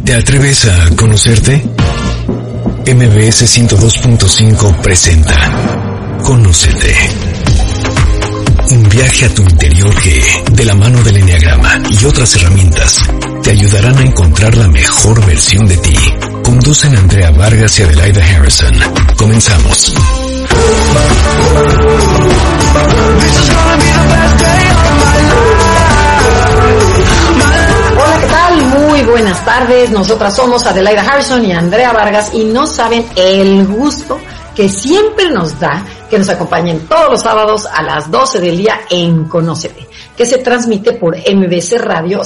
¿Te atreves a conocerte? MBS 102.5 presenta Conócete. Un viaje a tu interior que, de la mano del Enneagrama y otras herramientas, te ayudarán a encontrar la mejor versión de ti. Conducen Andrea Vargas y Adelaida Harrison. Comenzamos. Hola, ¿qué tal? Muy buenas tardes. Nosotras somos Adelaida Harrison y Andrea Vargas y no saben el gusto que siempre nos da que nos acompañen todos los sábados a las 12 del día en Conócete, que se transmite por MBC Radio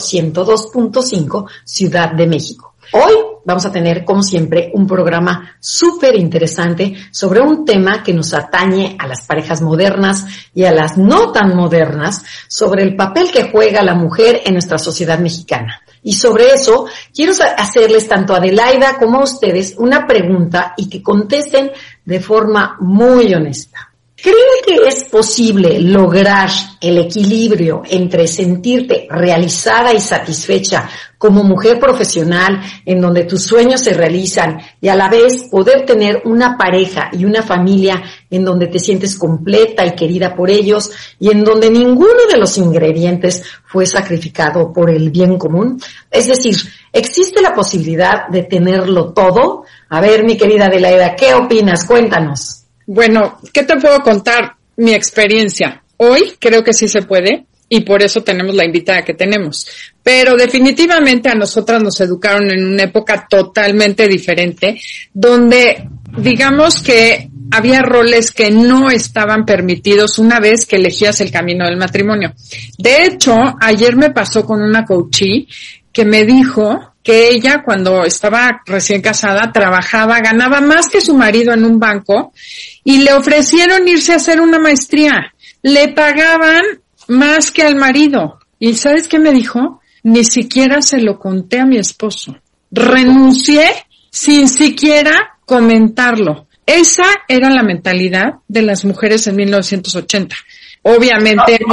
102.5 Ciudad de México. Hoy vamos a tener, como siempre, un programa súper interesante sobre un tema que nos atañe a las parejas modernas y a las no tan modernas, sobre el papel que juega la mujer en nuestra sociedad mexicana. Y sobre eso, quiero hacerles tanto a Adelaida como a ustedes una pregunta y que contesten de forma muy honesta. ¿Creen que es posible lograr el equilibrio entre sentirte realizada y satisfecha como mujer profesional, en donde tus sueños se realizan, y a la vez poder tener una pareja y una familia en donde te sientes completa y querida por ellos, y en donde ninguno de los ingredientes fue sacrificado por el bien común? Es decir, ¿existe la posibilidad de tenerlo todo? A ver, mi querida Adelaida, ¿qué opinas? Cuéntanos. Bueno, ¿qué te puedo contar? Mi experiencia. Hoy creo que sí se puede y por eso tenemos la invitada que tenemos. Pero definitivamente a nosotras nos educaron en una época totalmente diferente, donde digamos que había roles que no estaban permitidos una vez que elegías el camino del matrimonio. De hecho, ayer me pasó con una coachee que me dijo que ella, cuando estaba recién casada, trabajaba, ganaba más que su marido en un banco y le ofrecieron irse a hacer una maestría. Le pagaban más que al marido. ¿Y sabes qué me dijo? Ni siquiera se lo conté a mi esposo. Renuncié sin siquiera comentarlo. Esa era la mentalidad de las mujeres en 1980. Obviamente... No,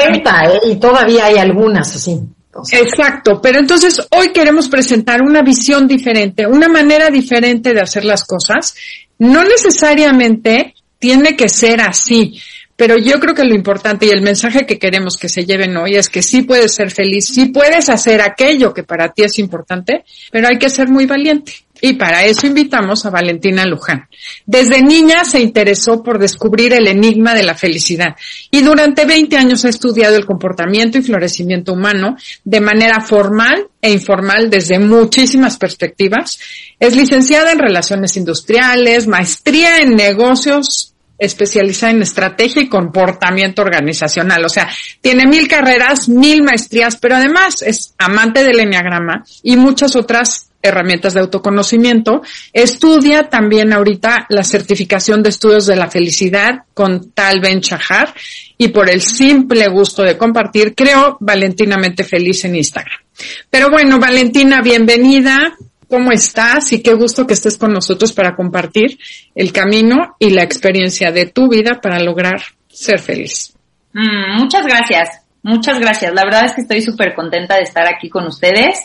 90, y todavía hay algunas así. Exacto, pero entonces hoy queremos presentar una visión diferente, una manera diferente de hacer las cosas. No necesariamente tiene que ser así, pero yo creo que lo importante y el mensaje que queremos que se lleven hoy es que sí puedes ser feliz, sí puedes hacer aquello que para ti es importante, pero hay que ser muy valiente. Y para eso invitamos a Valentina Luján. Desde niña se interesó por descubrir el enigma de la felicidad y durante 20 años ha estudiado el comportamiento y florecimiento humano de manera formal e informal desde muchísimas perspectivas. Es licenciada en Relaciones Industriales, maestría en negocios, especializada en estrategia y comportamiento organizacional. O sea, tiene 1000 carreras, 1000 maestrías, pero además es amante del Enneagrama y muchas otras herramientas de autoconocimiento. Estudia también ahorita la certificación de estudios de la felicidad con Tal Ben Shahar y por el simple gusto de compartir, creo Valentinamente Feliz en Instagram. Pero bueno, Valentina, bienvenida. ¿Cómo estás? Y qué gusto que estés con nosotros para compartir el camino y la experiencia de tu vida para lograr ser feliz. Muchas gracias. La verdad es que estoy súper contenta de estar aquí con ustedes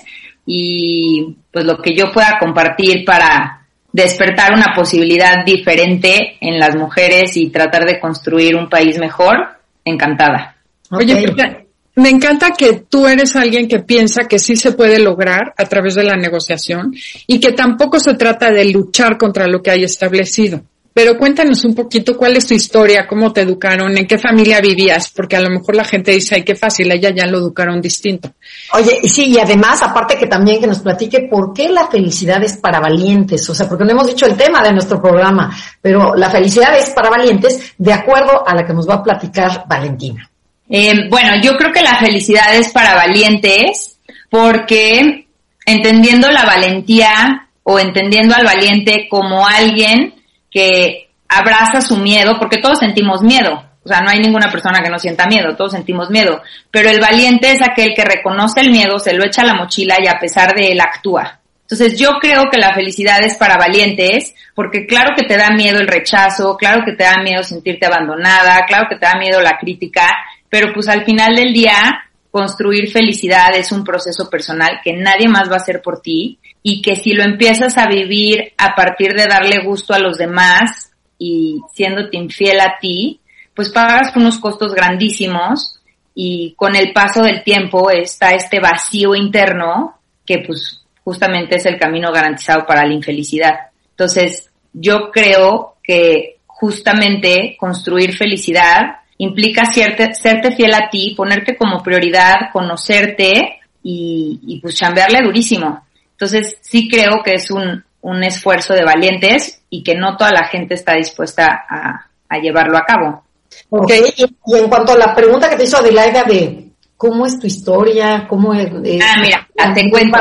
y pues lo que yo pueda compartir para despertar una posibilidad diferente en las mujeres y tratar de construir un país mejor, encantada. Oye, me encanta que tú eres alguien que piensa que sí se puede lograr a través de la negociación y que tampoco se trata de luchar contra lo que hay establecido. Pero cuéntanos un poquito cuál es tu historia, cómo te educaron, en qué familia vivías, porque a lo mejor la gente dice, ay, qué fácil, a ella ya lo educaron distinto. Oye, sí, y además, aparte que también que nos platique por qué la felicidad es para valientes, o sea, porque no hemos dicho el tema de nuestro programa, pero la felicidad es para valientes de acuerdo a la que nos va a platicar Valentina. Bueno, yo creo que la felicidad es para valientes porque entendiendo la valentía o entendiendo al valiente como alguien que abraza su miedo, porque todos sentimos miedo, o sea, no hay ninguna persona que no sienta miedo, todos sentimos miedo, pero el valiente es aquel que reconoce el miedo, se lo echa a la mochila y a pesar de él actúa. Entonces yo creo que la felicidad es para valientes, porque claro que te da miedo el rechazo, claro que te da miedo sentirte abandonada, claro que te da miedo la crítica, pero pues al final del día construir felicidad es un proceso personal que nadie más va a hacer por ti y que si lo empiezas a vivir a partir de darle gusto a los demás y siéndote infiel a ti, pues pagas unos costos grandísimos y con el paso del tiempo está este vacío interno que pues justamente es el camino garantizado para la infelicidad. Entonces, yo creo que justamente construir felicidad implica serte fiel a ti, ponerte como prioridad, conocerte y pues chambearle durísimo. Entonces, sí creo que es un esfuerzo de valientes y que no toda la gente está dispuesta a llevarlo a cabo. Okay. Y en cuanto a la pregunta que te hizo Adelaida de cómo es tu historia, cómo es... mira, te cuento.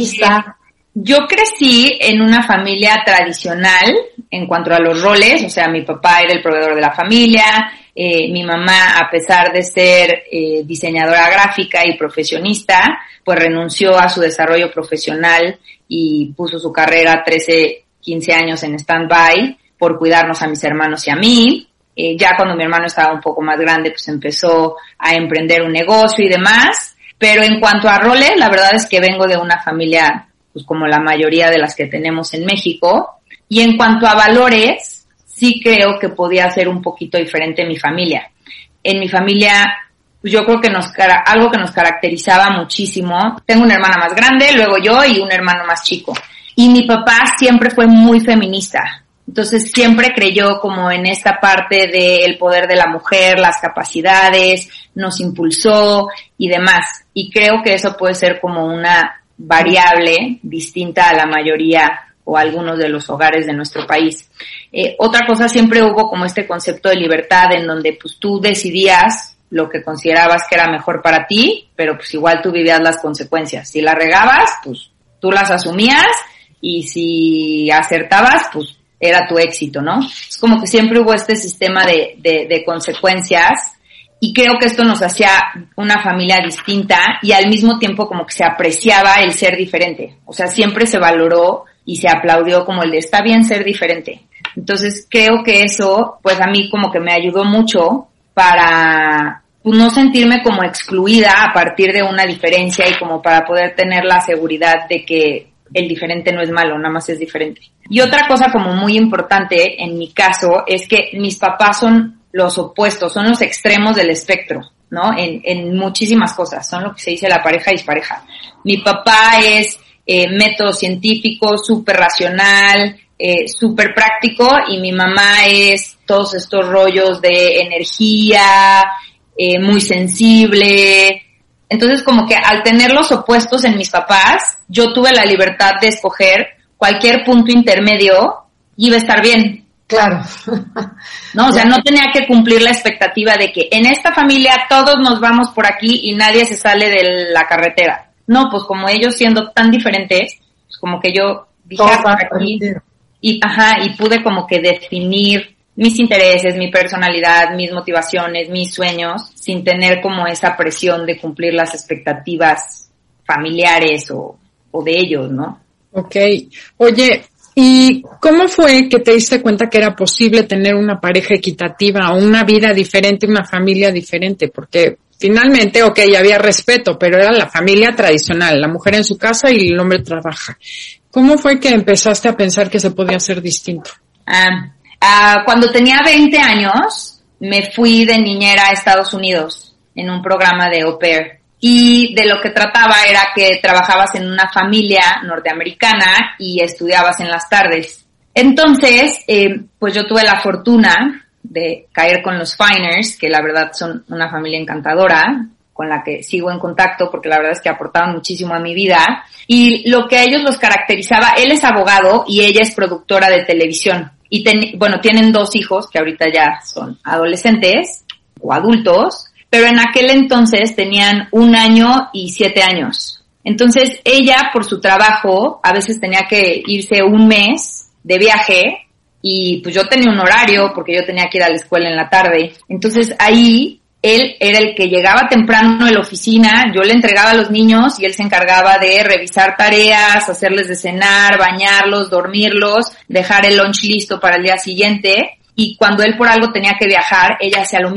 Yo crecí en una familia tradicional en cuanto a los roles, o sea, mi papá era el proveedor de la familia, mi mamá, a pesar de ser diseñadora gráfica y profesionista, pues renunció a su desarrollo profesional y puso su carrera 13, 15 años en stand-by por cuidarnos a mis hermanos y a mí. Ya cuando mi hermano estaba un poco más grande, pues empezó a emprender un negocio y demás. Pero en cuanto a roles, la verdad es que vengo de una familia, pues como la mayoría de las que tenemos en México. Y en cuanto a valores, sí creo que podía ser un poquito diferente mi familia. En mi familia, pues yo creo que algo que nos caracterizaba muchísimo. Tengo una hermana más grande, luego yo y un hermano más chico. Y mi papá siempre fue muy feminista. Entonces siempre creyó como en esta parte del poder de la mujer, las capacidades, nos impulsó y demás. Y creo que eso puede ser como una variable distinta a la mayoría o a algunos de los hogares de nuestro país. Otra cosa, siempre hubo como este concepto de libertad en donde pues tú decidías lo que considerabas que era mejor para ti, pero pues igual tú vivías las consecuencias. Si la regabas, pues tú las asumías y si acertabas, pues era tu éxito, ¿no? Es como que siempre hubo este sistema de consecuencias y creo que esto nos hacía una familia distinta y al mismo tiempo como que se apreciaba el ser diferente. O sea, siempre se valoró y se aplaudió como el de está bien ser diferente. Entonces creo que eso, pues a mí como que me ayudó mucho para pues, no sentirme como excluida a partir de una diferencia y como para poder tener la seguridad de que el diferente no es malo, nada más es diferente. Y otra cosa como muy importante en mi caso es que mis papás son los opuestos, son los extremos del espectro, ¿no? En muchísimas cosas, son lo que se dice la pareja dispareja. Mi papá es método científico, súper racional, súper práctico y mi mamá es todos estos rollos de energía, muy sensible. Entonces, como que al tener los opuestos en mis papás, yo tuve la libertad de escoger cualquier punto intermedio y iba a estar bien. Claro. No, o sea, no tenía que cumplir la expectativa de que en esta familia todos nos vamos por aquí y nadie se sale de la carretera. No, pues como ellos siendo tan diferentes, pues como que yo dije por aquí y pude como que definir mis intereses, mi personalidad, mis motivaciones, mis sueños, sin tener como esa presión de cumplir las expectativas familiares o de ellos, ¿no? Okay. Oye, ¿y cómo fue que te diste cuenta que era posible tener una pareja equitativa o una vida diferente, una familia diferente? Porque finalmente, había respeto, pero era la familia tradicional, la mujer en su casa y el hombre trabaja. ¿Cómo fue que empezaste a pensar que se podía hacer distinto? Cuando tenía 20 años, me fui de niñera a Estados Unidos en un programa de au pair. Y de lo que trataba era que trabajabas en una familia norteamericana y estudiabas en las tardes. Entonces, pues yo tuve la fortuna de caer con los Finers, que la verdad son una familia encantadora, con la que sigo en contacto porque la verdad es que aportaban muchísimo a mi vida. Y lo que a ellos los caracterizaba, él es abogado y ella es productora de televisión. Y tienen 2 hijos que ahorita ya son adolescentes o adultos, pero en aquel entonces tenían 1 año y 7 años. Entonces ella, por su trabajo, a veces tenía que irse 1 mes de viaje y pues yo tenía un horario porque yo tenía que ir a la escuela en la tarde. Entonces ahí él era el que llegaba temprano en la oficina, yo le entregaba a los niños y él se encargaba de revisar tareas, hacerles de cenar, bañarlos, dormirlos, dejar el lunch listo para el día siguiente y cuando él por algo tenía que viajar, ella hacía lo mismo.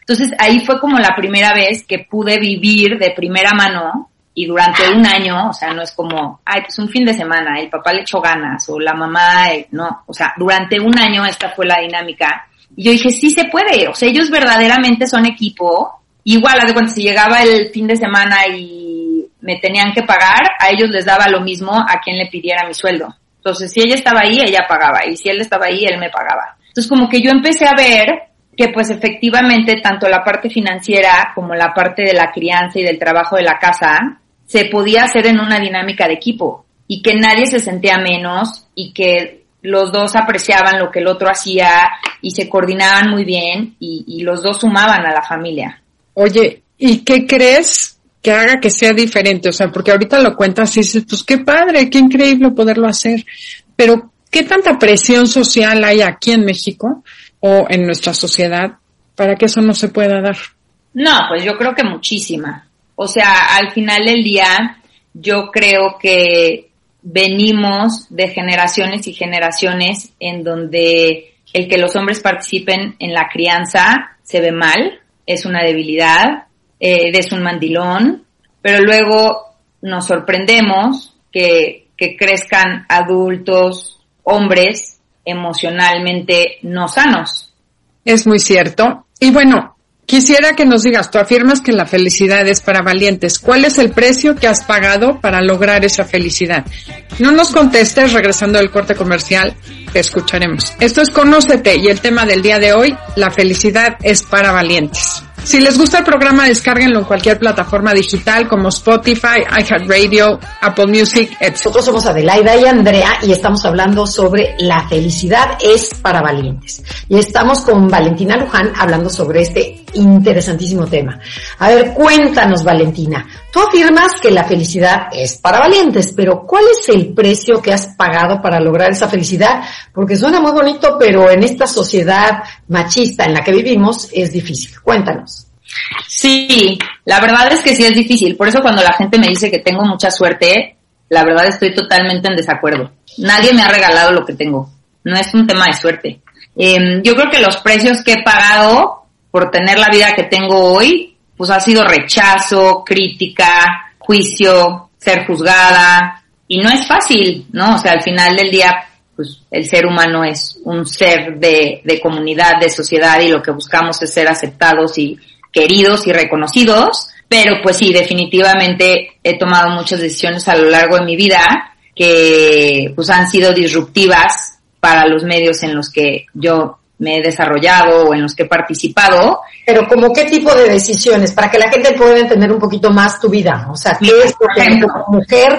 Entonces ahí fue como la primera vez que pude vivir de primera mano y durante un año, o sea, no es como, ay, pues un fin de semana, el papá le echó ganas o la mamá, no, o sea, durante un año esta fue la dinámica. Y yo dije, sí se puede, o sea, ellos verdaderamente son equipo. Igual, haz de cuenta, si llegaba el fin de semana y me tenían que pagar, a ellos les daba lo mismo a quien le pidiera mi sueldo. Entonces, si ella estaba ahí, ella pagaba, y si él estaba ahí, él me pagaba. Entonces, como que yo empecé a ver que pues efectivamente tanto la parte financiera como la parte de la crianza y del trabajo de la casa se podía hacer en una dinámica de equipo y que nadie se sentía menos y que los dos apreciaban lo que el otro hacía y se coordinaban muy bien y los dos sumaban a la familia. Oye, ¿y qué crees que haga que sea diferente? O sea, porque ahorita lo cuentas y dices, pues qué padre, qué increíble poderlo hacer, pero ¿qué tanta presión social hay aquí en México o en nuestra sociedad para que eso no se pueda dar? No, pues yo creo que muchísima. O sea, al final del día, yo creo que venimos de generaciones y generaciones en donde el que los hombres participen en la crianza se ve mal, es una debilidad, es un mandilón, pero luego nos sorprendemos que crezcan adultos, hombres, emocionalmente no sanos. Es muy cierto. Y bueno, quisiera que nos digas, tú afirmas que la felicidad es para valientes. ¿Cuál es el precio que has pagado para lograr esa felicidad? No nos contestes, regresando del corte comercial, te escucharemos. Esto es Conócete y el tema del día de hoy, la felicidad es para valientes. Si les gusta el programa, descárguenlo en cualquier plataforma digital como Spotify, iHeartRadio, Apple Music, etc. Nosotros somos Adelaida y Andrea y estamos hablando sobre la felicidad es para valientes. Y estamos con Valentina Luján hablando sobre este interesantísimo tema. A ver, cuéntanos, Valentina. Tú afirmas que la felicidad es para valientes, pero ¿cuál es el precio que has pagado para lograr esa felicidad? Porque suena muy bonito, pero en esta sociedad machista en la que vivimos es difícil. Cuéntanos. Sí, la verdad es que sí es difícil. Por eso cuando la gente me dice que tengo mucha suerte, la verdad estoy totalmente en desacuerdo. Nadie me ha regalado lo que tengo. No es un tema de suerte. Yo creo que los precios que he pagado por tener la vida que tengo hoy, pues ha sido rechazo, crítica, juicio, ser juzgada. Y no es fácil, ¿no? O sea, al final del día, pues el ser humano es un ser de comunidad, de sociedad, y lo que buscamos es ser aceptados y queridos y reconocidos, pero pues sí, definitivamente he tomado muchas decisiones a lo largo de mi vida que pues han sido disruptivas para los medios en los que yo me he desarrollado o en los que he participado. Pero ¿como qué tipo de decisiones? Para que la gente pueda entender un poquito más tu vida. O sea, ¿qué es lo que como mujer?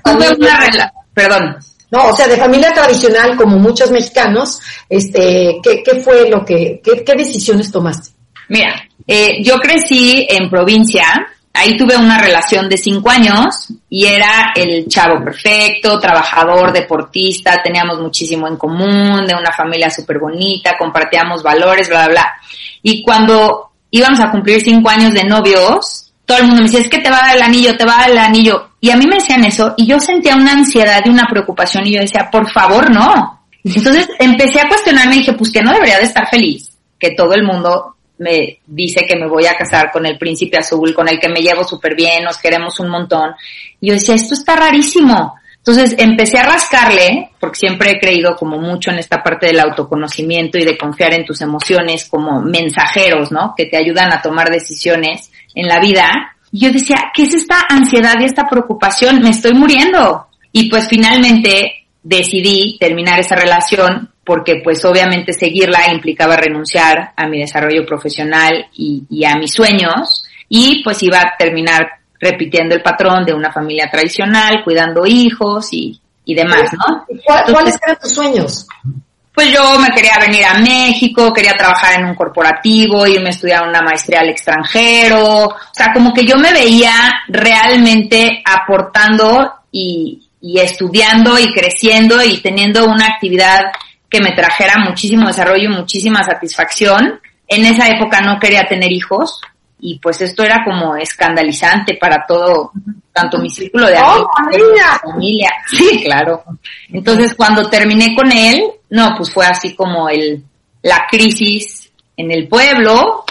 No, o sea, de familia tradicional, como muchos mexicanos, ¿qué fue lo que, qué decisiones tomaste? Mira, yo crecí en provincia, ahí tuve una relación de 5 años y era el chavo perfecto, trabajador, deportista, teníamos muchísimo en común, de una familia súper bonita, compartíamos valores, bla, bla, bla. Y cuando íbamos a cumplir 5 años de novios, todo el mundo me decía, es que te va a dar el anillo, te va a dar el anillo. Y a mí me decían eso y yo sentía una ansiedad y una preocupación y yo decía, por favor, no. Entonces empecé a cuestionarme y dije, pues que no debería de estar feliz, que todo el mundo me dice que me voy a casar con el príncipe azul, con el que me llevo súper bien, nos queremos un montón. Y yo decía, esto está rarísimo. Entonces empecé a rascarle, porque siempre he creído como mucho en esta parte del autoconocimiento y de confiar en tus emociones como mensajeros, ¿no? Que te ayudan a tomar decisiones en la vida. Y yo decía, ¿qué es esta ansiedad y esta preocupación? Me estoy muriendo. Y pues finalmente decidí terminar esa relación porque pues obviamente seguirla implicaba renunciar a mi desarrollo profesional y a mis sueños y pues iba a terminar repitiendo el patrón de una familia tradicional, cuidando hijos y demás, ¿no? ¿Cuáles eran tus sueños? Pues yo me quería venir a México, quería trabajar en un corporativo, irme a estudiar una maestría al extranjero, o sea, como que yo me veía realmente aportando y estudiando y creciendo y teniendo una actividad que me trajera muchísimo desarrollo y muchísima satisfacción. En esa época no quería tener hijos y pues esto era como escandalizante para todo, tanto mi círculo de amigos, mi familia. Sí, claro. Entonces cuando terminé con él, no, pues fue así como la crisis en el pueblo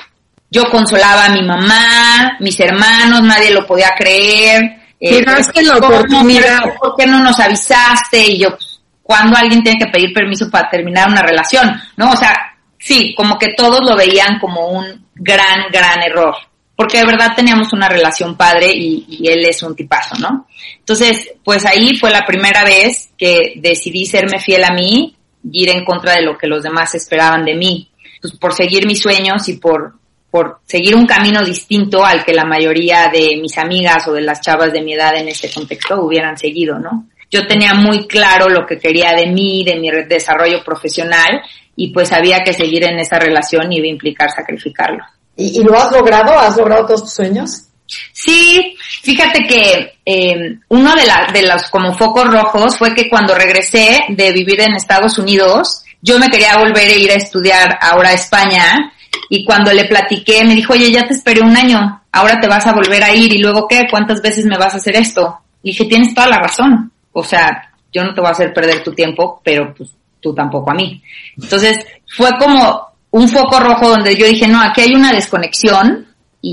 Yo consolaba a mi mamá, mis hermanos, nadie lo podía creer. Tiraste la oportunidad. ¿Por qué no nos avisaste? Y yo, pues, ¿cuándo alguien tiene que pedir permiso para terminar una relación? ¿No? O sea, sí, como que todos lo veían como un gran error. Porque de verdad teníamos una relación padre y él es un tipazo, ¿no? Entonces, pues ahí fue la primera vez que decidí serme fiel a mí y ir en contra de lo que los demás esperaban de mí. Pues por seguir mis sueños y por seguir un camino distinto al que la mayoría de mis amigas o de las chavas de mi edad en este contexto hubieran seguido, ¿no? Yo tenía muy claro lo que quería de mí, de mi desarrollo profesional, y pues había que seguir en esa relación y iba a implicar sacrificarlo. ¿Y lo has logrado? ¿Has logrado todos tus sueños? Sí, fíjate que uno de los como focos rojos fue que cuando regresé de vivir en Estados Unidos, yo me quería volver a ir a estudiar ahora a España, y cuando le platiqué me dijo, oye, ya te esperé un año, ahora te vas a volver a ir, y luego ¿qué? ¿Cuántas veces me vas a hacer esto? Y dije, tienes toda la razón, o sea, yo no te voy a hacer perder tu tiempo, pero pues tú tampoco a mí. Entonces fue como un foco rojo donde yo dije, no, aquí hay una desconexión,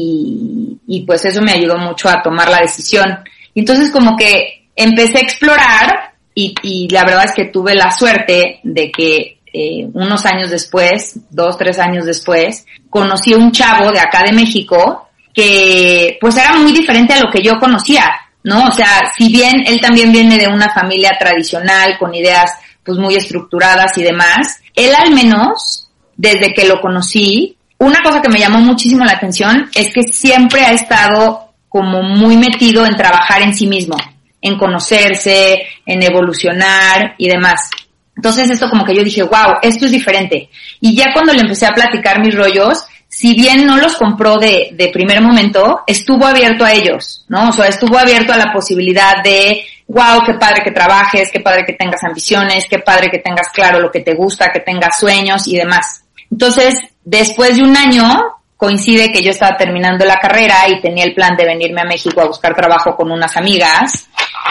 y pues eso me ayudó mucho a tomar la decisión. Y entonces como que empecé a explorar y la verdad es que tuve la suerte de que unos años después, 2-3 años después, conocí a un chavo de acá de México que pues era muy diferente a lo que yo conocía, ¿no? O sea, si bien él también viene de una familia tradicional con ideas pues muy estructuradas y demás, él al menos, desde que lo conocí, una cosa que me llamó muchísimo la atención es que siempre ha estado como muy metido en trabajar en sí mismo, en conocerse, en evolucionar y demás. Entonces esto como que yo dije, wow, esto es diferente. Y ya cuando le empecé a platicar mis rollos, si bien no los compró de primer momento, estuvo abierto a ellos, ¿no? O sea, estuvo abierto a la posibilidad de, wow, qué padre que trabajes, qué padre que tengas ambiciones, qué padre que tengas claro lo que te gusta, que tengas sueños y demás. Entonces, después de un año, coincide que yo estaba terminando la carrera y tenía el plan de venirme a México a buscar trabajo con unas amigas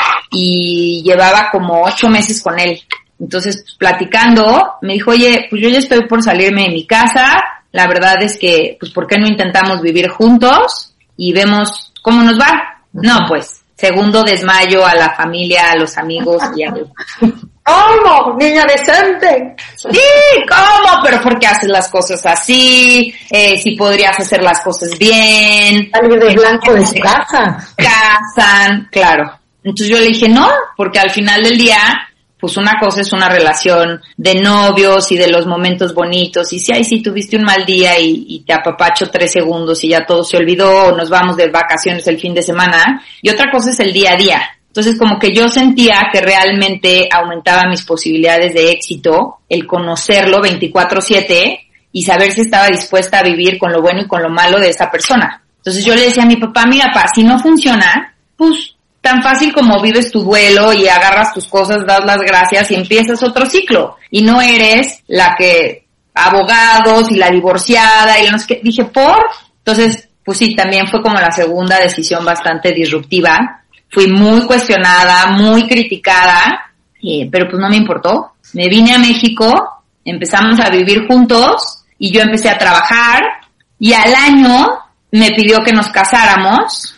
y llevaba como 8 meses con él. Entonces, pues, platicando, me dijo, oye, pues yo ya estoy por salirme de mi casa, la verdad es que, pues, ¿por qué no intentamos vivir juntos y vemos cómo nos va? No, pues, segundo desmayo a la familia, a los amigos y a... ¿Cómo? Niña decente. Sí, ¿cómo? Pero ¿por qué haces las cosas así? Si podrías hacer las cosas bien. Salir de blanco de su casa. Casan, claro. Entonces yo le dije no, porque al final del día, pues una cosa es una relación de novios y de los momentos bonitos. Y si ahí sí tuviste un mal día y te apapacho 3 segundos y ya todo se olvidó, o nos vamos de vacaciones el fin de semana. Y otra cosa es el día a día. Entonces como que yo sentía que realmente aumentaba mis posibilidades de éxito el conocerlo 24/7 y saber si estaba dispuesta a vivir con lo bueno y con lo malo de esa persona. Entonces yo le decía a mi papá, mira, pa, si no funciona, pues tan fácil como vives tu duelo y agarras tus cosas, das las gracias y empiezas otro ciclo. Y no eres la que abogados y la divorciada y no sé qué. Dije, ¿por? Entonces, pues sí, también fue como la segunda decisión bastante disruptiva. Fui muy cuestionada, muy criticada, pero pues no me importó. Me vine a México, empezamos a vivir juntos y yo empecé a trabajar y al año me pidió que nos casáramos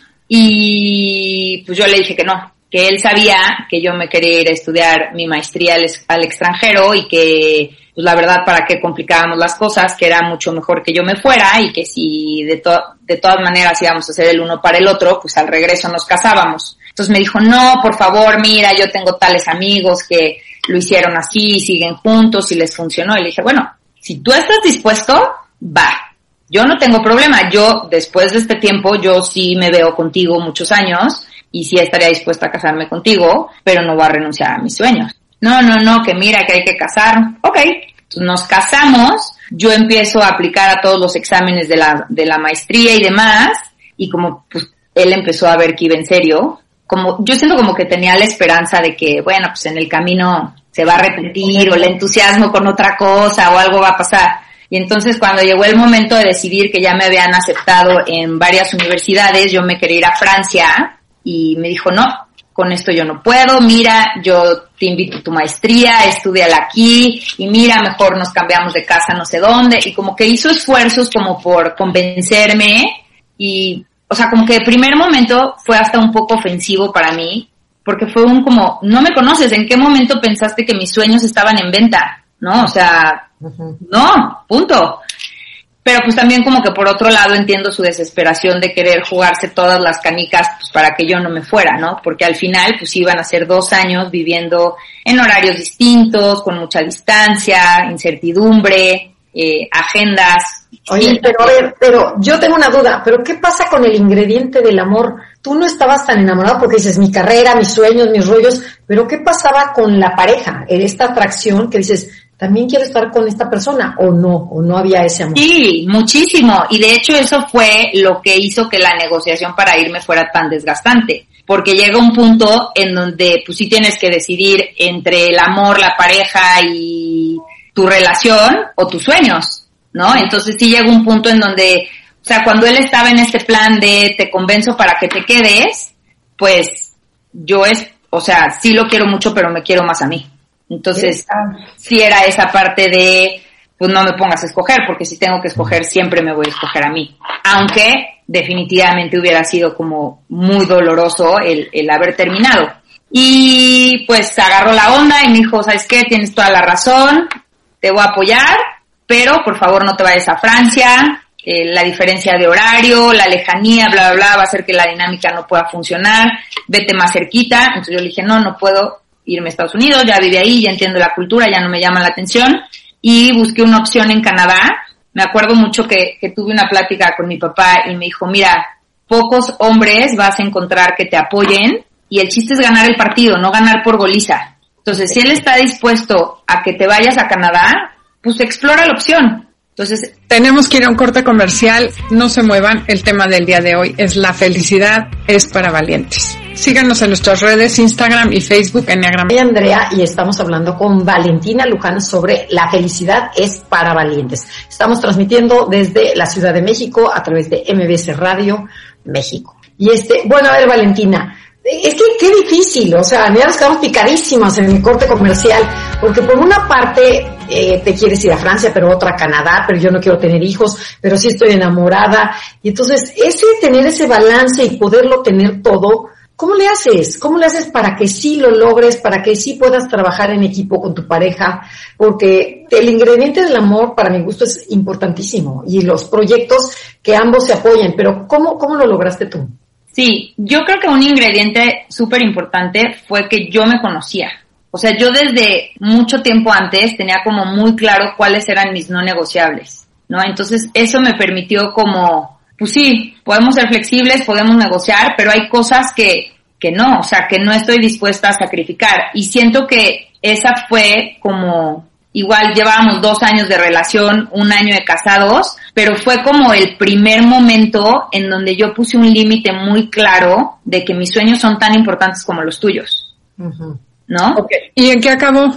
y pues yo le dije que no, que él sabía que yo me quería ir a estudiar mi maestría al extranjero y que pues la verdad para qué complicábamos las cosas, que era mucho mejor que yo me fuera y que si de todas maneras íbamos a hacer el uno para el otro, pues al regreso nos casábamos. Entonces me dijo, no, por favor, mira, yo tengo tales amigos que lo hicieron así, siguen juntos y les funcionó. Y le dije, bueno, si tú estás dispuesto, va. Yo no tengo problema. Yo, después de este tiempo, yo sí me veo contigo muchos años y sí estaría dispuesta a casarme contigo, pero no voy a renunciar a mis sueños. No, que mira, que hay que casar. Ok. Entonces nos casamos, yo empiezo a aplicar a todos los exámenes de la maestría y demás, y como pues él empezó a ver que iba en serio, como yo siento como que tenía la esperanza de que, bueno, pues en el camino se va a repetir o el entusiasmo con otra cosa o algo va a pasar. Y entonces cuando llegó el momento de decidir que ya me habían aceptado en varias universidades, yo me quería ir a Francia y me dijo, no, con esto yo no puedo, mira, yo te invito a tu maestría, estúdiala aquí, y mira, mejor nos cambiamos de casa no sé dónde, y como que hizo esfuerzos como por convencerme, y, o sea, como que de primer momento fue hasta un poco ofensivo para mí, porque fue un como, no me conoces, ¿en qué momento pensaste que mis sueños estaban en venta? ¿No? O sea, no, punto. Pero pues también como que por otro lado entiendo su desesperación de querer jugarse todas las canicas pues para que yo no me fuera, ¿no? Porque al final pues iban a ser 2 años viviendo en horarios distintos, con mucha distancia, incertidumbre, agendas. Oye, pero a ver, pero yo tengo una duda, pero ¿qué pasa con el ingrediente del amor? Tú no estabas tan enamorado porque dices mi carrera, mis sueños, mis rollos, pero ¿qué pasaba con la pareja? Esta atracción que dices, también quiero estar con esta persona, o no había ese amor. Sí, muchísimo, y de hecho eso fue lo que hizo que la negociación para irme fuera tan desgastante, porque llega un punto en donde pues sí tienes que decidir entre el amor, la pareja y tu relación o tus sueños, ¿no? Entonces sí llega un punto en donde, o sea, cuando él estaba en este plan de te convenzo para que te quedes, pues yo o sea, sí lo quiero mucho, pero me quiero más a mí. Entonces, sí era esa parte de, pues no me pongas a escoger, porque si tengo que escoger, siempre me voy a escoger a mí. Aunque definitivamente hubiera sido como muy doloroso el haber terminado. Y pues agarró la onda y me dijo, ¿sabes qué? Tienes toda la razón, te voy a apoyar, pero por favor no te vayas a Francia. La diferencia de horario, la lejanía, bla, bla, bla, va a hacer que la dinámica no pueda funcionar. Vete más cerquita. Entonces yo le dije, no puedo irme a Estados Unidos, ya viví ahí, ya entiendo la cultura, ya no me llama la atención, y busqué una opción en Canadá. Me acuerdo mucho que tuve una plática con mi papá y me dijo, mira, pocos hombres vas a encontrar que te apoyen, y el chiste es ganar el partido, no ganar por goliza. Entonces, si él está dispuesto a que te vayas a Canadá, pues explora la opción. Entonces, tenemos que ir a un corte comercial, no se muevan, el tema del día de hoy es la felicidad es para valientes. Síganos en nuestras redes, Instagram y Facebook, Enneagrama. Soy Andrea y estamos hablando con Valentina Luján sobre la felicidad es para valientes. Estamos transmitiendo desde la Ciudad de México a través de MBS Radio México. Y bueno, a ver, Valentina, es que qué difícil, o sea, ya nos quedamos picadísimas en el corte comercial, porque por una parte te quieres ir a Francia, pero otra a Canadá, pero yo no quiero tener hijos, pero sí estoy enamorada, y entonces tener ese balance y poderlo tener todo, ¿cómo le haces? ¿Cómo le haces para que sí lo logres, para que sí puedas trabajar en equipo con tu pareja? Porque el ingrediente del amor, para mi gusto, es importantísimo, y los proyectos que ambos se apoyen, pero ¿cómo lo lograste tú? Sí, yo creo que un ingrediente súper importante fue que yo me conocía. O sea, yo desde mucho tiempo antes tenía como muy claro cuáles eran mis no negociables, ¿no? Entonces eso me permitió como, pues sí, podemos ser flexibles, podemos negociar, pero hay cosas que no, o sea, que no estoy dispuesta a sacrificar. Y siento que esa fue como, igual llevábamos 2 años de relación, 1 año de casados, pero fue como el primer momento en donde yo puse un límite muy claro de que mis sueños son tan importantes como los tuyos, ¿no? Okay. ¿Y en qué acabó?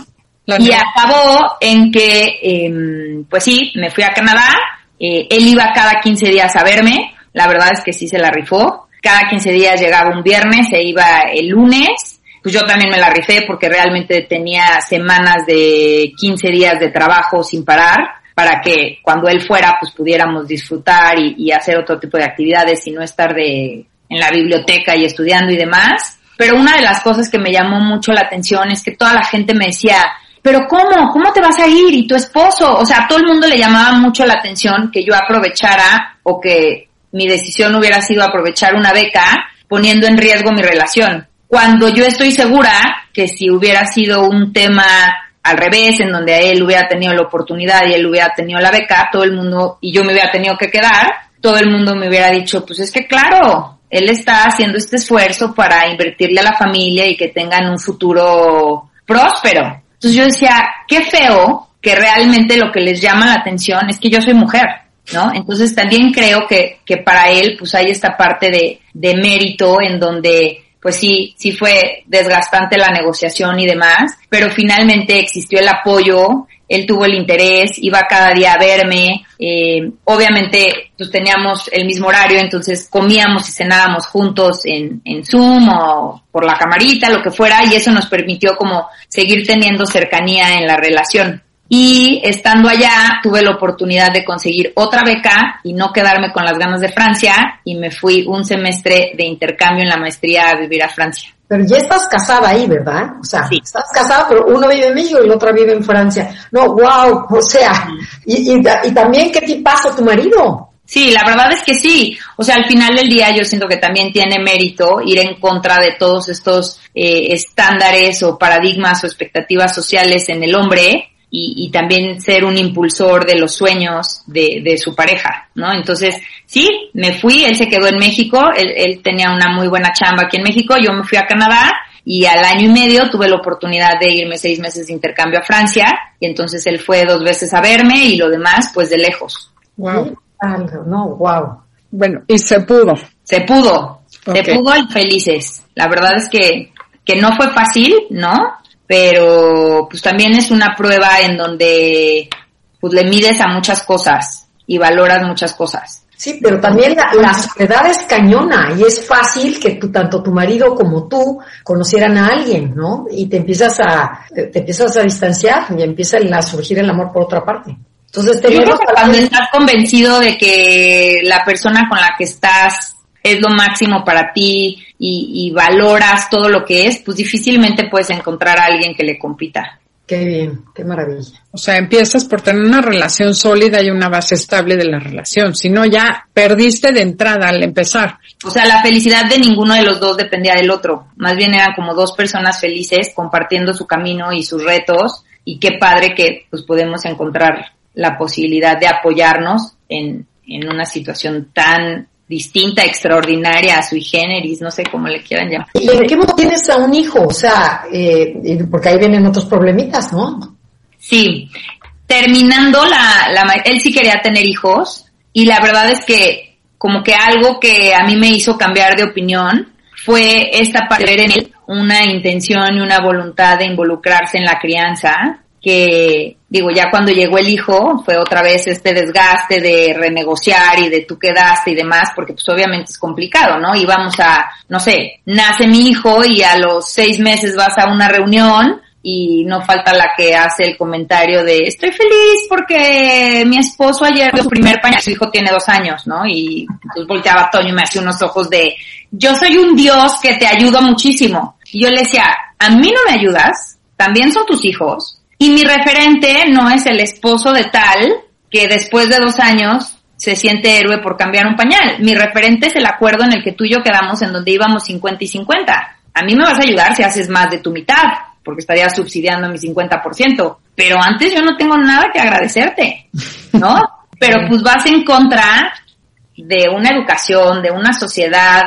Acabó en que, pues sí, me fui a Canadá, él iba cada 15 días a verme, la verdad es que sí se la rifó, cada 15 días llegaba un viernes, se iba el lunes, pues yo también me la rifé porque realmente tenía semanas de 15 días de trabajo sin parar, para que cuando él fuera pues pudiéramos disfrutar y hacer otro tipo de actividades y no estar en la biblioteca y estudiando y demás. Pero una de las cosas que me llamó mucho la atención es que toda la gente me decía, ¿pero cómo? ¿Cómo te vas a ir? ¿Y tu esposo? O sea, a todo el mundo le llamaba mucho la atención que yo aprovechara o que mi decisión hubiera sido aprovechar una beca poniendo en riesgo mi relación. Cuando yo estoy segura que si hubiera sido un tema al revés, en donde él hubiera tenido la oportunidad y él hubiera tenido la beca, todo el mundo, y yo me hubiera tenido que quedar, todo el mundo me hubiera dicho, pues es que claro, él está haciendo este esfuerzo para invertirle a la familia y que tengan un futuro próspero. Entonces yo decía, qué feo que realmente lo que les llama la atención es que yo soy mujer, ¿no? Entonces también creo que para él pues hay esta parte de mérito en donde pues sí fue desgastante la negociación y demás, pero finalmente existió el apoyo él tuvo el interés, iba cada día a verme, obviamente pues teníamos el mismo horario, entonces comíamos y cenábamos juntos en Zoom o por la camarita, lo que fuera, y eso nos permitió como seguir teniendo cercanía en la relación. Y estando allá tuve la oportunidad de conseguir otra beca y no quedarme con las ganas de Francia, y me fui un semestre de intercambio en la maestría a vivir a Francia. Pero ya estás casada ahí, ¿verdad? O sea, sí. Estás casada, pero uno vive en México y el otro vive en Francia. No, wow, o sea, y también qué tipazo tu marido. Sí, la verdad es que sí. O sea, al final del día yo siento que también tiene mérito ir en contra de todos estos estándares o paradigmas o expectativas sociales en el hombre, y también ser un impulsor de los sueños de su pareja, ¿no? Entonces, sí, me fui, él se quedó en México, él tenía una muy buena chamba aquí en México, yo me fui a Canadá, y al año y medio tuve la oportunidad de irme 6 meses de intercambio a Francia, y entonces él fue 2 veces a verme, y lo demás, pues de lejos. Wow. No, wow. Bueno, y se pudo. Se pudo, okay. Se pudo, y felices. La verdad es que no fue fácil, ¿no? Pero pues también es una prueba en donde pues le mides a muchas cosas y valoras muchas cosas. Sí, pero también la soledad es cañona, y es fácil que tanto tu marido como tú conocieran a alguien, ¿no? Y te empiezas a distanciar y empieza a surgir el amor por otra parte. Entonces yo creo que cuando estás convencido de que la persona con la que estás es lo máximo para ti y valoras todo lo que es, pues difícilmente puedes encontrar a alguien que le compita. Qué bien, qué maravilla. O sea, empiezas por tener una relación sólida y una base estable de la relación. Si no, ya perdiste de entrada al empezar. O sea, la felicidad de ninguno de los dos dependía del otro. Más bien eran como 2 personas felices compartiendo su camino y sus retos. Y qué padre que pues podemos encontrar la posibilidad de apoyarnos en una situación tan distinta, extraordinaria, sui generis, no sé cómo le quieran llamar. ¿Y en qué modo tienes a un hijo? O sea, porque ahí vienen otros problemitas, ¿no? Sí, terminando él sí quería tener hijos, y la verdad es que como que algo que a mí me hizo cambiar de opinión fue esta parte de en él una intención y una voluntad de involucrarse en la crianza, que digo, ya cuando llegó el hijo fue otra vez este desgaste de renegociar y de tú quedaste y demás, porque pues obviamente es complicado, ¿no? Íbamos no sé, nace mi hijo y a los 6 meses vas a una reunión y no falta la que hace el comentario de estoy feliz porque mi esposo ayer dio su primer pañal, su hijo tiene 2 años, ¿no? Y entonces volteaba Toño y me hacía unos ojos de yo soy un Dios que te ayudo muchísimo. Y yo le decía, a mí no me ayudas, también son tus hijos. Y mi referente no es el esposo de tal que después de 2 años se siente héroe por cambiar un pañal. Mi referente es el acuerdo en el que tú y yo quedamos en donde íbamos 50 y 50. A mí me vas a ayudar si haces más de tu mitad, porque estaría subsidiando mi 50%. Pero antes yo no tengo nada que agradecerte, ¿no? Pero pues vas en contra de una educación, de una sociedad,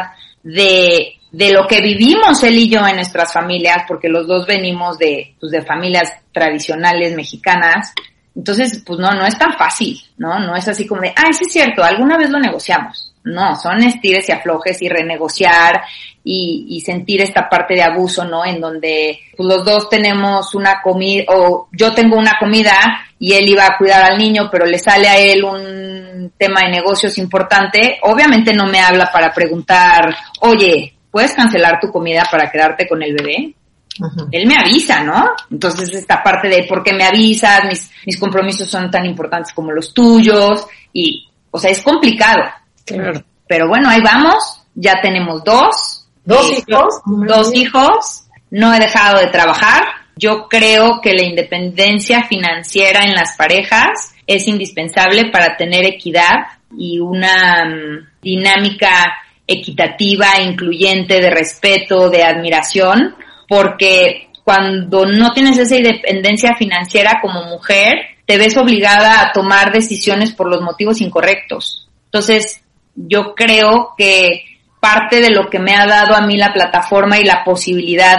de lo que vivimos él y yo en nuestras familias, porque los dos venimos de familias tradicionales mexicanas. Entonces, pues no es tan fácil, ¿no? No es así como de, sí es cierto, alguna vez lo negociamos. No, son estires y aflojes y renegociar y sentir esta parte de abuso, ¿no? En donde pues los dos tenemos una comida, o yo tengo una comida y él iba a cuidar al niño, pero le sale a él un tema de negocios importante. Obviamente no me habla para preguntar, oye, ¿puedes cancelar tu comida para quedarte con el bebé? Uh-huh. Él me avisa, ¿no? Entonces esta parte de ¿por qué me avisas? Mis compromisos son tan importantes como los tuyos y, o sea, es complicado. Claro. Pero bueno, ahí vamos, ya tenemos 2 hijos. 2 hijos, no he dejado de trabajar. Yo creo que la independencia financiera en las parejas es indispensable para tener equidad y una dinámica equitativa, incluyente, de respeto, de admiración, porque cuando no tienes esa independencia financiera como mujer, te ves obligada a tomar decisiones por los motivos incorrectos. Entonces, yo creo que parte de lo que me ha dado a mí la plataforma y la posibilidad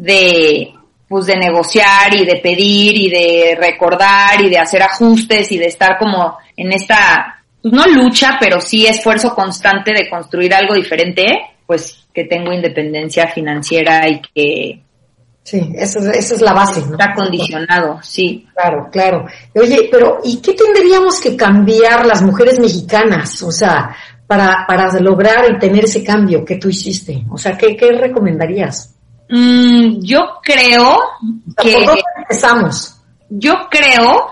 de negociar y de pedir y de recordar y de hacer ajustes y de estar como en esta, pues no lucha, pero sí esfuerzo constante de construir algo diferente, pues que tengo independencia financiera y que Sí, esa es la base, ¿no? Está condicionado, sí. Claro, claro. Oye, pero ¿y qué tendríamos que cambiar las mujeres mexicanas? O sea, para lograr y tener ese cambio que tú hiciste. O sea, ¿qué recomendarías? Yo creo que... ¿Por dónde empezamos? Yo creo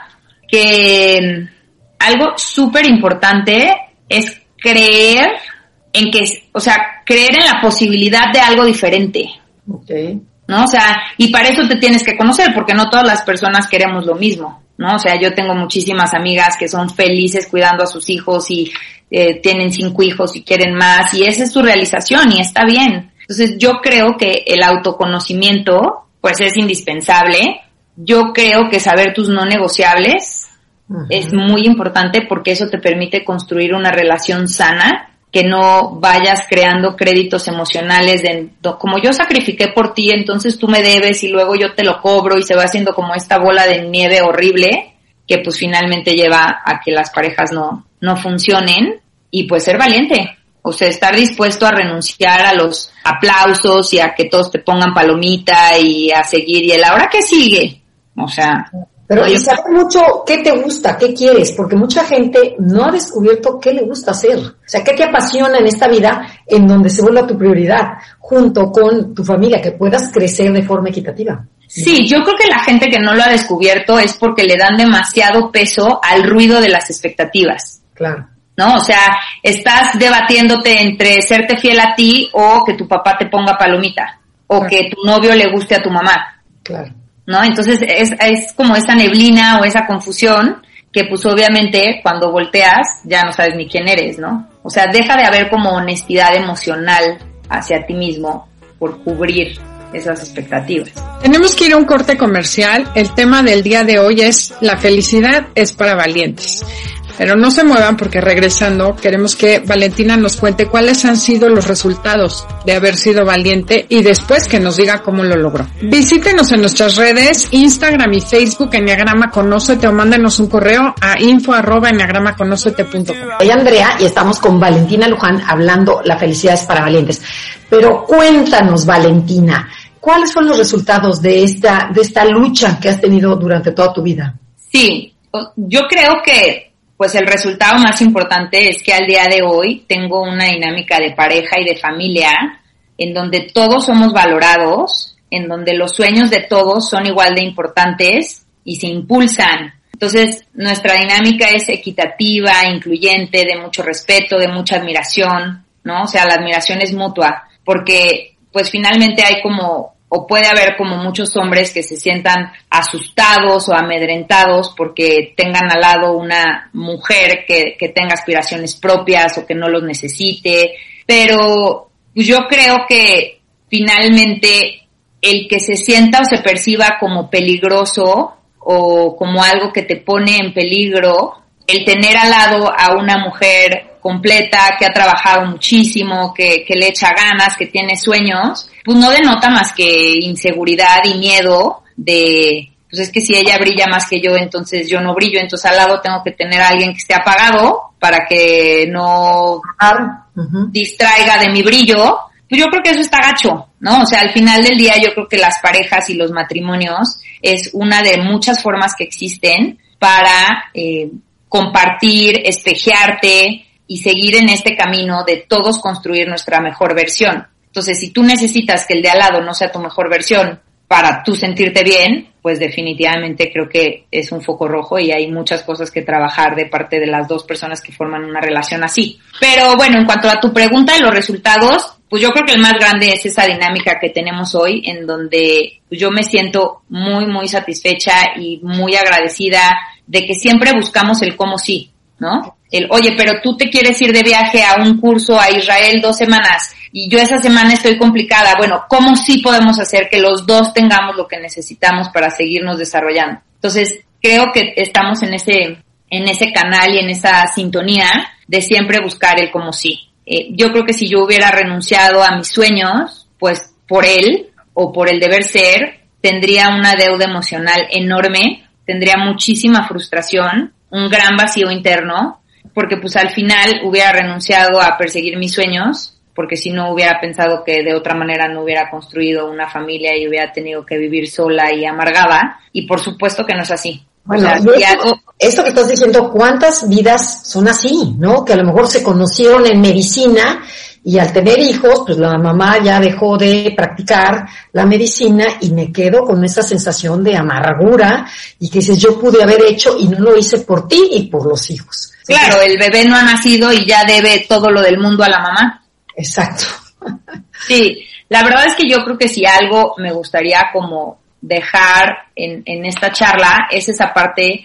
que algo súper importante es creer en que, o sea, creer en la posibilidad de algo diferente. Okay. ¿No? O sea, y para eso te tienes que conocer, porque no todas las personas queremos lo mismo, ¿no? O sea, yo tengo muchísimas amigas que son felices cuidando a sus hijos y tienen 5 hijos y quieren más, y esa es su realización y está bien. Entonces, yo creo que el autoconocimiento, pues, es indispensable. Yo creo que saber tus no negociables es muy importante porque eso te permite construir una relación sana, que no vayas creando créditos emocionales de como yo sacrifiqué por ti, entonces tú me debes y luego yo te lo cobro y se va haciendo como esta bola de nieve horrible que pues finalmente lleva a que las parejas no funcionen y pues ser valiente. O sea, estar dispuesto a renunciar a los aplausos y a que todos te pongan palomita y a seguir y el ahora que sigue. O sea... Pero y saber mucho qué te gusta, qué quieres, porque mucha gente no ha descubierto qué le gusta hacer. O sea, qué te apasiona en esta vida en donde se vuelva tu prioridad, junto con tu familia, que puedas crecer de forma equitativa. Sí, yo creo que la gente que no lo ha descubierto es porque le dan demasiado peso al ruido de las expectativas. Claro. ¿No? O sea, estás debatiéndote entre serte fiel a ti o que tu papá te ponga palomita, o claro, que tu novio le guste a tu mamá. Claro. ¿No? Entonces es como esa neblina o esa confusión que pues obviamente cuando volteas ya no sabes ni quién eres, ¿no? O sea, deja de haber como honestidad emocional hacia ti mismo por cubrir esas expectativas. Tenemos que ir a un corte comercial. El tema del día de hoy es la felicidad es para valientes. Pero no se muevan porque regresando queremos que Valentina nos cuente cuáles han sido los resultados de haber sido valiente y después que nos diga cómo lo logró. Visítenos en nuestras redes, Instagram y Facebook, Enneagrama Conócete, o mándenos un correo a info@enneagramaconócete.com. Soy Andrea y estamos con Valentina Luján hablando La felicidad es para valientes. Pero cuéntanos, Valentina, ¿cuáles son los resultados de esta lucha que has tenido durante toda tu vida? Sí, yo creo que pues el resultado más importante es que al día de hoy tengo una dinámica de pareja y de familia en donde todos somos valorados, en donde los sueños de todos son igual de importantes y se impulsan. Entonces, nuestra dinámica es equitativa, incluyente, de mucho respeto, de mucha admiración, ¿no? O sea, la admiración es mutua, porque pues finalmente hay como... o puede haber como muchos hombres que se sientan asustados o amedrentados porque tengan al lado una mujer que tenga aspiraciones propias o que no los necesite, pero yo creo que finalmente el que se sienta o se perciba como peligroso o como algo que te pone en peligro, el tener al lado a una mujer completa, que ha trabajado muchísimo, que le echa ganas, que tiene sueños, pues no denota más que inseguridad y miedo de, pues es que si ella brilla más que yo, entonces yo no brillo, entonces al lado tengo que tener a alguien que esté apagado para que no distraiga de mi brillo. Pues yo creo que eso está gacho, ¿no? O sea, al final del día yo creo que las parejas y los matrimonios es una de muchas formas que existen para compartir, espejearte y seguir en este camino de todos construir nuestra mejor versión. Entonces, si tú necesitas que el de al lado no sea tu mejor versión para tú sentirte bien, pues definitivamente creo que es un foco rojo y hay muchas cosas que trabajar de parte de las dos personas que forman una relación así. Pero bueno, en cuanto a tu pregunta de los resultados, pues yo creo que el más grande es esa dinámica que tenemos hoy, en donde yo me siento muy, muy satisfecha y muy agradecida de que siempre buscamos el cómo sí, ¿no? Oye, pero tú te quieres ir de viaje a un curso a Israel 2 semanas y yo esa semana estoy complicada. Bueno, ¿cómo sí podemos hacer que los dos tengamos lo que necesitamos para seguirnos desarrollando? Entonces, creo que estamos en ese canal y en esa sintonía de siempre buscar el cómo sí. Yo creo que si yo hubiera renunciado a mis sueños, pues por él o por el deber ser, tendría una deuda emocional enorme, tendría muchísima frustración, un gran vacío interno, porque pues al final hubiera renunciado a perseguir mis sueños porque si no hubiera pensado que de otra manera no hubiera construido una familia y hubiera tenido que vivir sola y amargada, y por supuesto que no es así. Bueno, o sea, esto que estás diciendo, ¿cuántas vidas son así, no? Que a lo mejor se conocieron en medicina y al tener hijos, pues la mamá ya dejó de practicar la medicina y me quedo con esa sensación de amargura y que dices, yo pude haber hecho y no lo hice por ti y por los hijos. Claro, el bebé no ha nacido y ya debe todo lo del mundo a la mamá. Exacto. Sí, la verdad es que yo creo que si algo me gustaría como dejar en esta charla es esa parte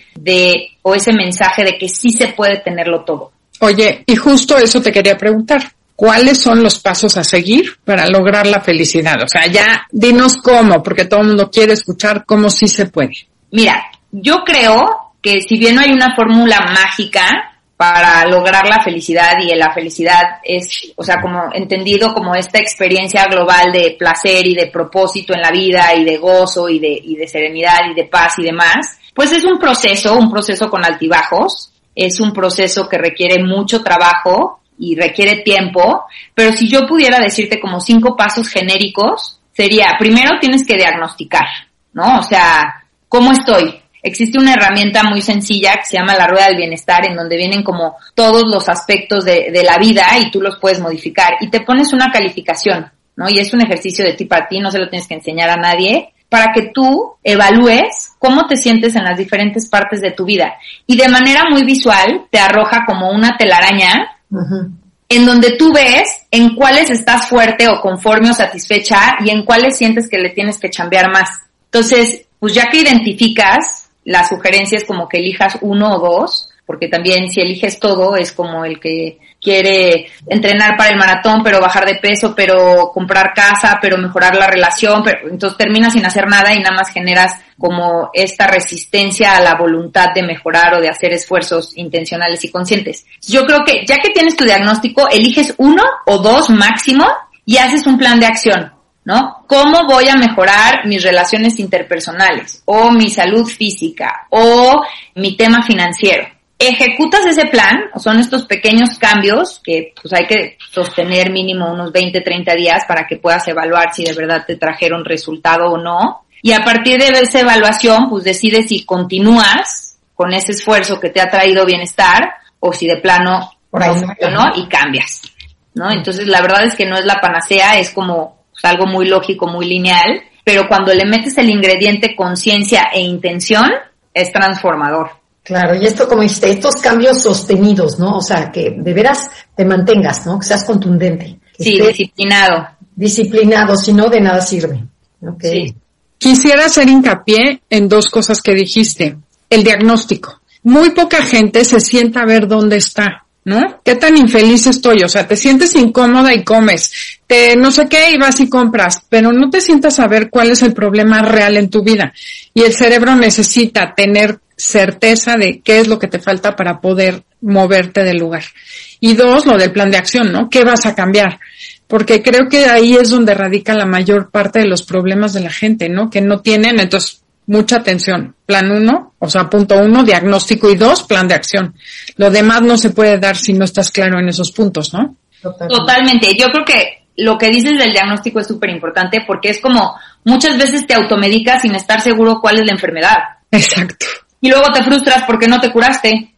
o ese mensaje de que sí se puede tenerlo todo. Oye, y justo eso te quería preguntar. ¿Cuáles son los pasos a seguir para lograr la felicidad? O sea, ya dinos cómo, porque todo el mundo quiere escuchar cómo sí se puede. Mira, yo creo que si bien no hay una fórmula mágica para lograr la felicidad, y la felicidad es, o sea, como entendido como esta experiencia global de placer y de propósito en la vida y de gozo y de serenidad y de paz y demás, pues es un proceso con altibajos, es un proceso que requiere mucho trabajo y requiere tiempo, pero si yo pudiera decirte como 5 pasos genéricos, sería, primero tienes que diagnosticar, ¿no? O sea, ¿cómo estoy? Existe una herramienta muy sencilla que se llama la rueda del bienestar, en donde vienen como todos los aspectos de la vida y tú los puedes modificar y te pones una calificación, ¿no? Y es un ejercicio de ti para ti, no se lo tienes que enseñar a nadie, para que tú evalúes cómo te sientes en las diferentes partes de tu vida. Y de manera muy visual te arroja como una telaraña, uh-huh, en donde tú ves en cuáles estás fuerte o conforme o satisfecha y en cuáles sientes que le tienes que chambear más. Entonces, pues ya que identificas, la sugerencia es como que elijas 1 o 2, porque también si eliges todo es como el que quiere entrenar para el maratón, pero bajar de peso, pero comprar casa, pero mejorar la relación, pero entonces terminas sin hacer nada y nada más generas como esta resistencia a la voluntad de mejorar o de hacer esfuerzos intencionales y conscientes. Yo creo que ya que tienes tu diagnóstico, eliges 1 o 2 máximo y haces un plan de acción, ¿no? ¿Cómo voy a mejorar mis relaciones interpersonales o mi salud física o mi tema financiero? Ejecutas ese plan, o son estos pequeños cambios que pues hay que sostener mínimo unos 20, 30 días para que puedas evaluar si de verdad te trajeron resultado o no. Y a partir de esa evaluación, pues decides si continúas con ese esfuerzo que te ha traído bienestar o si de plano no funcionó y cambias, ¿no? Entonces la verdad es que no es la panacea, es como algo muy lógico, muy lineal, pero cuando le metes el ingrediente conciencia e intención, es transformador. Claro, y esto, como dijiste, estos cambios sostenidos, ¿no? O sea, que de veras te mantengas, ¿no? Que seas contundente. Sí, disciplinado. Disciplinado, si no, de nada sirve. Okay. Sí. Quisiera hacer hincapié en 2 cosas que dijiste. El diagnóstico. Muy poca gente se sienta a ver dónde está, ¿no? ¿Qué tan infeliz estoy? O sea, te sientes incómoda y comes, no sé qué, y vas y compras, pero no te sientas a ver cuál es el problema real en tu vida. Y el cerebro necesita tener certeza de qué es lo que te falta para poder moverte del lugar. Y 2, lo del plan de acción, ¿no? ¿Qué vas a cambiar? Porque creo que ahí es donde radica la mayor parte de los problemas de la gente, ¿no? Que no tienen, entonces, mucha atención. Plan 1, o sea, punto 1, diagnóstico, y 2, plan de acción. Lo demás no se puede dar si no estás claro en esos puntos, ¿no? Totalmente. Yo creo que lo que dices del diagnóstico es súper importante porque es como muchas veces te automedicas sin estar seguro cuál es la enfermedad. Exacto. Y luego te frustras porque no te curaste.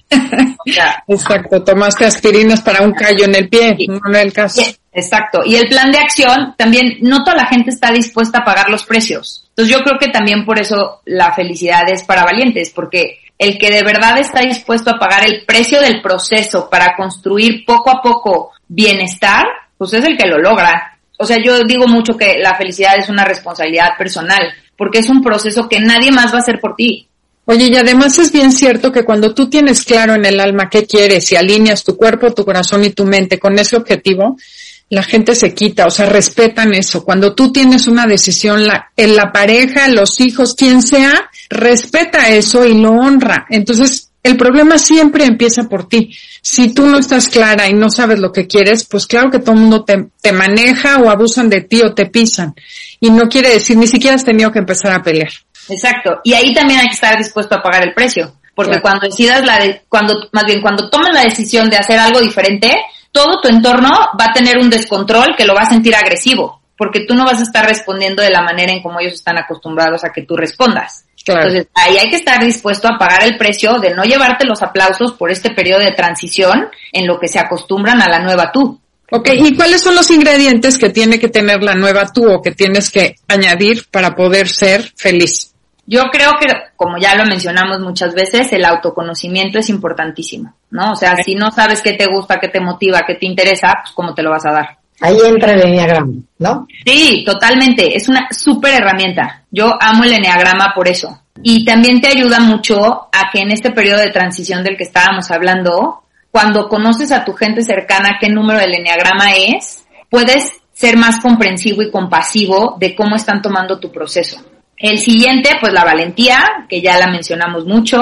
O sea, exacto, tomaste aspirinas para un callo en el pie, sí, no en el caso. Sí, exacto. Y el plan de acción, también no toda la gente está dispuesta a pagar los precios. Entonces yo creo que también por eso la felicidad es para valientes, porque el que de verdad está dispuesto a pagar el precio del proceso para construir poco a poco bienestar, pues es el que lo logra. O sea, yo digo mucho que la felicidad es una responsabilidad personal, porque es un proceso que nadie más va a hacer por ti. Oye, y además es bien cierto que cuando tú tienes claro en el alma qué quieres y alineas tu cuerpo, tu corazón y tu mente con ese objetivo, la gente se quita, o sea, respetan eso. Cuando tú tienes una decisión, en la pareja, los hijos, quien sea, respeta eso y lo honra. Entonces, el problema siempre empieza por ti. Si tú no estás clara y no sabes lo que quieres, pues claro que todo el mundo te maneja o abusan de ti o te pisan. Y no quiere decir, ni siquiera has tenido que empezar a pelear. Exacto. Y ahí también hay que estar dispuesto a pagar el precio. Porque claro, cuando decidas cuando tomes la decisión de hacer algo diferente, todo tu entorno va a tener un descontrol que lo va a sentir agresivo, porque tú no vas a estar respondiendo de la manera en como ellos están acostumbrados a que tú respondas. Claro. Entonces, ahí hay que estar dispuesto a pagar el precio de no llevarte los aplausos por este periodo de transición en lo que se acostumbran a la nueva tú. Ok, ¿y cuáles son los ingredientes que tiene que tener la nueva tú o que tienes que añadir para poder ser feliz? Yo creo que, como ya lo mencionamos muchas veces, el autoconocimiento es importantísimo, ¿no? O sea, si no sabes qué te gusta, qué te motiva, qué te interesa, pues ¿cómo te lo vas a dar? Ahí entra el eneagrama, ¿no? Sí, totalmente. Es una súper herramienta. Yo amo el eneagrama por eso. Y también te ayuda mucho a que en este periodo de transición del que estábamos hablando, cuando conoces a tu gente cercana qué número del eneagrama es, puedes ser más comprensivo y compasivo de cómo están tomando tu proceso. El siguiente, pues la valentía, que ya la mencionamos mucho,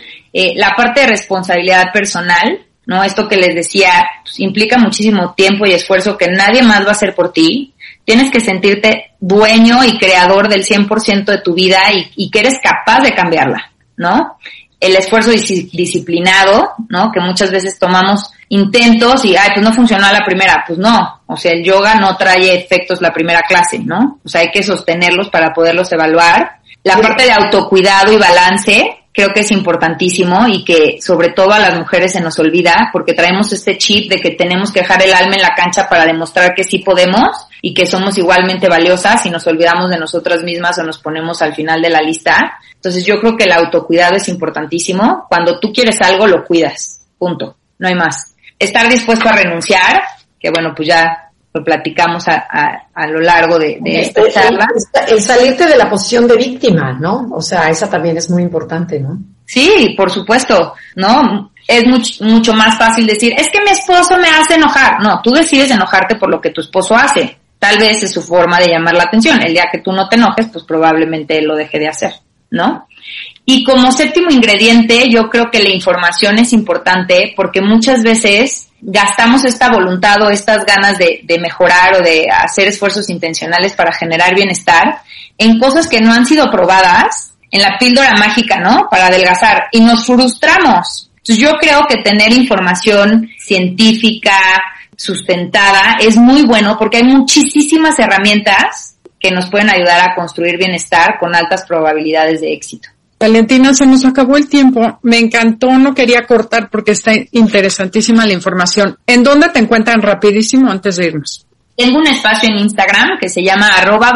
la parte de responsabilidad personal, ¿no? Esto que les decía, pues, implica muchísimo tiempo y esfuerzo que nadie más va a hacer por ti. Tienes que sentirte dueño y creador del 100% de tu vida y que eres capaz de cambiarla, ¿no? El esfuerzo disciplinado, ¿no? Que muchas veces tomamos intentos y, pues no funcionó a la primera. Pues no, o sea, el yoga no trae efectos la primera clase, ¿no? O sea, hay que sostenerlos para poderlos evaluar. La parte de autocuidado y balance creo que es importantísimo y que sobre todo a las mujeres se nos olvida porque traemos este chip de que tenemos que dejar el alma en la cancha para demostrar que sí podemos y que somos igualmente valiosas y nos olvidamos de nosotras mismas o nos ponemos al final de la lista. Entonces yo creo que el autocuidado es importantísimo. Cuando tú quieres algo, lo cuidas. Punto. No hay más. Estar dispuesto a renunciar, que bueno, pues ya lo platicamos a lo largo de esta charla. El salirte de la posición de víctima, ¿no? O sea, esa también es muy importante, ¿no? Sí, por supuesto, ¿no? Es mucho más fácil decir, es que mi esposo me hace enojar. No, tú decides enojarte por lo que tu esposo hace. Tal vez es su forma de llamar la atención. El día que tú no te enojes, pues probablemente él lo deje de hacer, ¿no? Y como séptimo ingrediente, yo creo que la información es importante porque muchas veces gastamos esta voluntad o estas ganas de mejorar o de hacer esfuerzos intencionales para generar bienestar en cosas que no han sido probadas, en la píldora mágica, ¿no? Para adelgazar. Y nos frustramos. Entonces yo creo que tener información científica, sustentada, es muy bueno porque hay muchísimas herramientas que nos pueden ayudar a construir bienestar con altas probabilidades de éxito. Valentina, se nos acabó el tiempo. Me encantó, no quería cortar porque está interesantísima la información. ¿En dónde te encuentran rapidísimo antes de irnos? Tengo un espacio en Instagram que se llama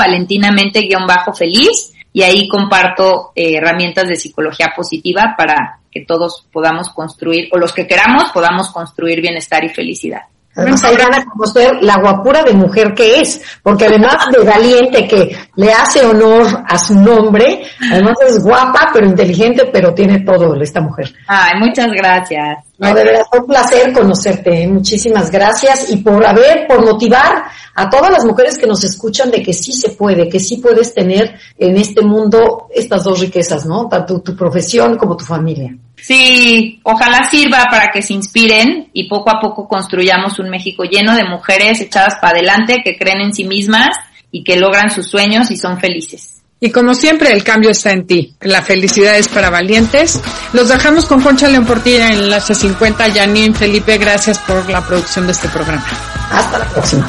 @valentinamente_feliz y ahí comparto herramientas de psicología positiva para que todos podamos construir, o los que queramos, podamos construir bienestar y felicidad. Además, ahí van a conocer la guapura de mujer que es, porque además de valiente, que le hace honor a su nombre, además es guapa, pero inteligente, pero tiene todo esta mujer. Ay, muchas gracias. No, de verdad, fue un placer conocerte, muchísimas gracias, y por motivar a todas las mujeres que nos escuchan de que sí se puede, que sí puedes tener en este mundo estas dos riquezas, ¿no? Tanto tu profesión como tu familia. Sí, ojalá sirva para que se inspiren y poco a poco construyamos un México lleno de mujeres echadas para adelante, que creen en sí mismas y que logran sus sueños y son felices. Y como siempre, el cambio está en ti. La felicidad es para valientes. Los dejamos con Concha León Portilla en Enlace 50. Janine, Felipe, gracias por la producción de este programa. Hasta la próxima.